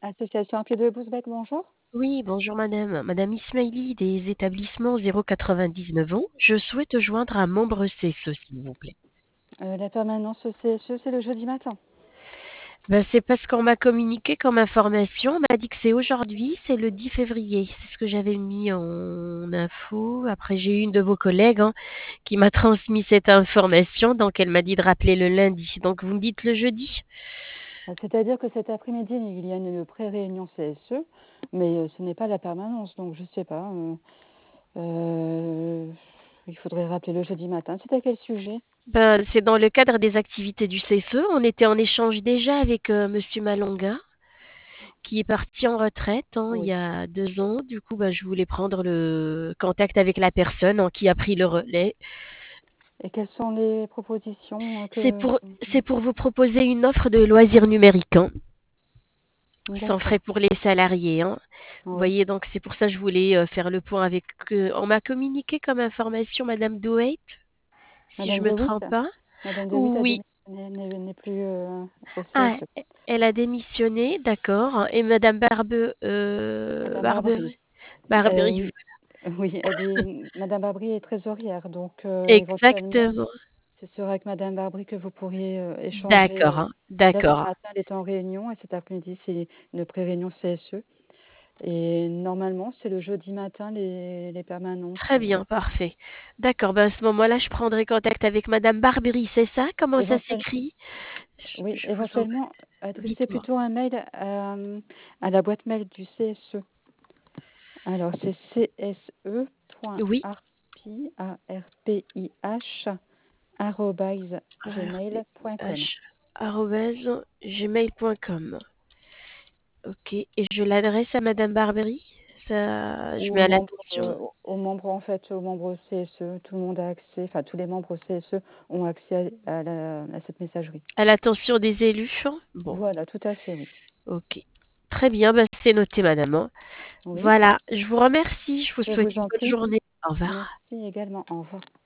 Association Pied de Bousbec, bonjour. Oui, bonjour madame. Madame Ismaili des établissements 099 ans. Je souhaite joindre un membre CSE, s'il vous plaît. La permanence CSE, c'est le jeudi matin. Ben, c'est parce qu'on m'a communiqué comme information. On m'a dit que c'est aujourd'hui, c'est le 10 février. C'est ce que j'avais mis en info. Après, j'ai eu une de vos collègues qui m'a transmis cette information. Donc, elle m'a dit de rappeler le lundi. Donc, vous me dites le jeudi? C'est-à-dire que cet après-midi, il y a une pré-réunion CSE, mais ce n'est pas la permanence, donc je ne sais pas. Il faudrait rappeler le jeudi matin. C'est à quel sujet? Ben, c'est dans le cadre des activités du CSE. On était en échange déjà avec Monsieur Malonga, qui est parti en retraite il y Oui. a 2 ans. Du coup, bah, je voulais prendre le contact avec la personne qui a pris le relais. Et quelles sont les propositions C'est que... pour, c'est pour vous proposer une offre de loisirs numériques, sans D'accord. frais pour les salariés. Vous Oui. voyez, donc c'est pour ça que je voulais faire le point avec... on m'a communiqué comme information Madame Douait, si je Madame me De Witt? trompe pas. Madame De Witt a Oui. démissionné, n'est plus au Ah, CSE. elle a démissionné, d'accord. Et Madame Madame Barbery, Barbry. Barbery, Oui, oui, Madame Barbry est trésorière, donc éventuellement, exactement. ce sera avec Madame Barbry que vous pourriez échanger. D'accord, Là, ce d'accord. matin, elle est en réunion et cet après-midi, c'est une pré-réunion CSE. Et normalement, c'est le jeudi matin, les permanences. Très bien, parfait. D'accord, ben à ce moment-là, je prendrai contact avec Madame Barbery, c'est ça? Comment ça Éventuellement, s'écrit? oui, Je vous en... éventuellement, adressez Dites-moi. plutôt un mail à la boîte mail du CSE. Alors, c'est Oui, cse.arpih, @gmail.com. rph@gmail.com. Ok, et je l'adresse à Madame Barbery? Ça, je Ou mets à l'attention. aux membres CSE, tout le monde a accès, enfin tous les membres CSE ont accès à cette messagerie. À l'attention des élus? Bon, Voilà, tout à fait, oui. ok. Très bien, ben c'est noté, Madame. Oui, Voilà, je vous remercie, je vous je souhaite vous une en bonne prie. journée. Au revoir. Merci également. Au revoir.